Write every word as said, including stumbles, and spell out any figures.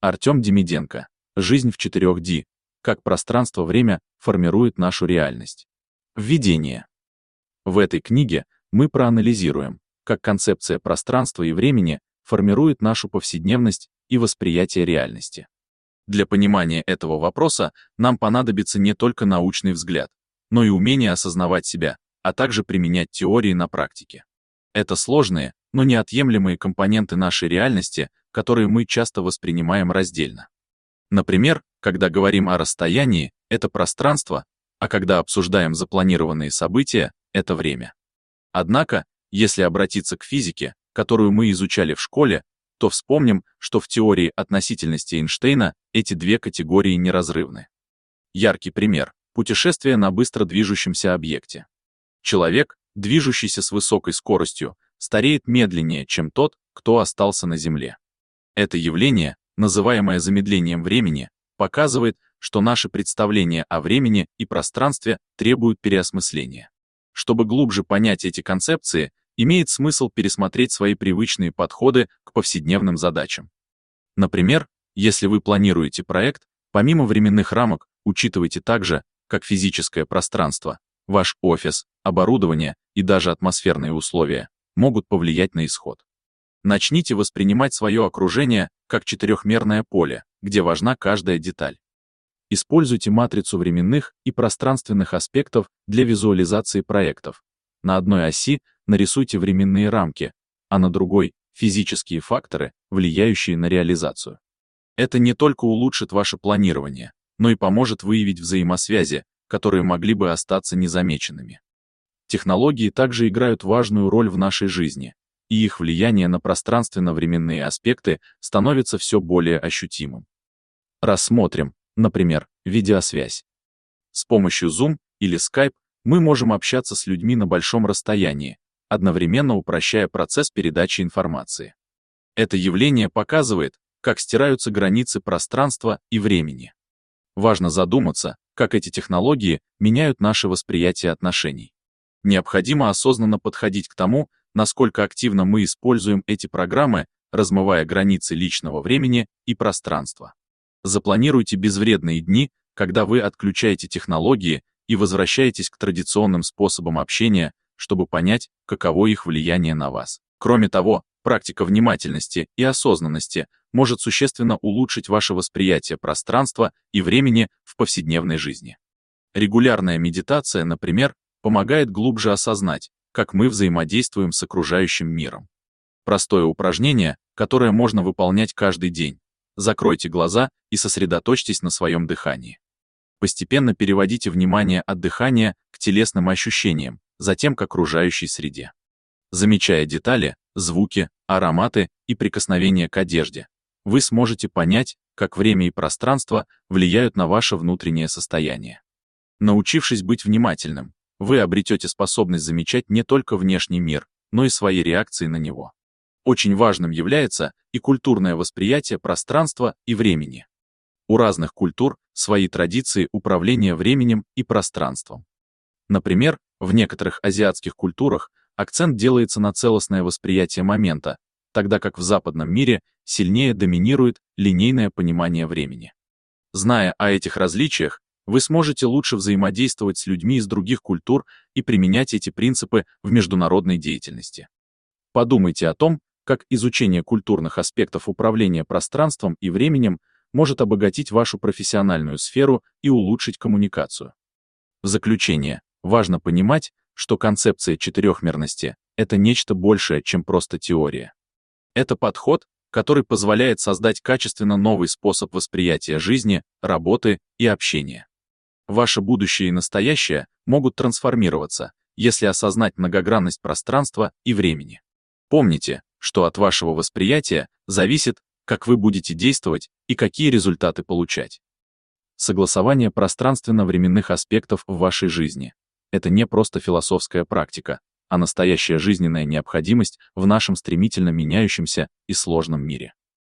Артем Демиденко. Жизнь в четырех дэ. Как пространство-время формирует нашу реальность. Введение. В этой книге мы проанализируем, как концепция пространства и времени формирует нашу повседневность и восприятие реальности. Для понимания этого вопроса нам понадобится не только научный взгляд, но и умение осознавать себя, а также применять теории на практике. Это сложные, но неотъемлемые компоненты нашей реальности, которые мы часто воспринимаем раздельно. Например, когда говорим о расстоянии, это пространство, а когда обсуждаем запланированные события, это время. Однако, если обратиться к физике, которую мы изучали в школе, то вспомним, что в теории относительности Эйнштейна эти две категории неразрывны. Яркий пример – путешествие на быстро движущемся объекте. Человек, движущийся с высокой скоростью, стареет медленнее, чем тот, кто остался на Земле. Это явление, называемое замедлением времени, показывает, что наши представления о времени и пространстве требуют переосмысления. Чтобы глубже понять эти концепции, имеет смысл пересмотреть свои привычные подходы к повседневным задачам. Например, если вы планируете проект, помимо временных рамок, учитывайте также, как физическое пространство, ваш офис, оборудование и даже атмосферные условия могут повлиять на исход. Начните воспринимать свое окружение как четырехмерное поле, где важна каждая деталь. Используйте матрицу временных и пространственных аспектов для визуализации проектов. На одной оси нарисуйте временные рамки, а на другой — физические факторы, влияющие на реализацию. Это не только улучшит ваше планирование, но и поможет выявить взаимосвязи, которые могли бы остаться незамеченными. Технологии также играют важную роль в нашей жизни, и их влияние на пространственно-временные аспекты становится все более ощутимым. Рассмотрим, например, видеосвязь. С помощью Zoom или Skype мы можем общаться с людьми на большом расстоянии, одновременно упрощая процесс передачи информации. Это явление показывает, как стираются границы пространства и времени. Важно задуматься, как эти технологии меняют наше восприятие отношений. Необходимо осознанно подходить к тому, насколько активно мы используем эти программы, размывая границы личного времени и пространства. Запланируйте безвредные дни, когда вы отключаете технологии и возвращаетесь к традиционным способам общения, чтобы понять, каково их влияние на вас. Кроме того, практика внимательности и осознанности может существенно улучшить ваше восприятие пространства и времени в повседневной жизни. Регулярная медитация, например, помогает глубже осознать, как мы взаимодействуем с окружающим миром. Простое упражнение, которое можно выполнять каждый день. Закройте глаза и сосредоточьтесь на своем дыхании. Постепенно переводите внимание от дыхания к телесным ощущениям, затем к окружающей среде. Замечая детали, звуки, ароматы и прикосновения к одежде, вы сможете понять, как время и пространство влияют на ваше внутреннее состояние. Научившись быть внимательным, вы обретете способность замечать не только внешний мир, но и свои реакции на него. Очень важным является и культурное восприятие пространства и времени. У разных культур свои традиции управления временем и пространством. Например, в некоторых азиатских культурах акцент делается на целостное восприятие момента, тогда как в западном мире сильнее доминирует линейное понимание времени. Зная о этих различиях, вы сможете лучше взаимодействовать с людьми из других культур и применять эти принципы в международной деятельности. Подумайте о том, как изучение культурных аспектов управления пространством и временем может обогатить вашу профессиональную сферу и улучшить коммуникацию. В заключение, важно понимать, что концепция четырехмерности — это нечто большее, чем просто теория. Это подход, который позволяет создать качественно новый способ восприятия жизни, работы и общения. Ваше будущее и настоящее могут трансформироваться, если осознать многогранность пространства и времени. Помните, что от вашего восприятия зависит, как вы будете действовать и какие результаты получать. Согласование пространственно-временных аспектов в вашей жизни — это не просто философская практика, а настоящая жизненная необходимость в нашем стремительно меняющемся и сложном мире.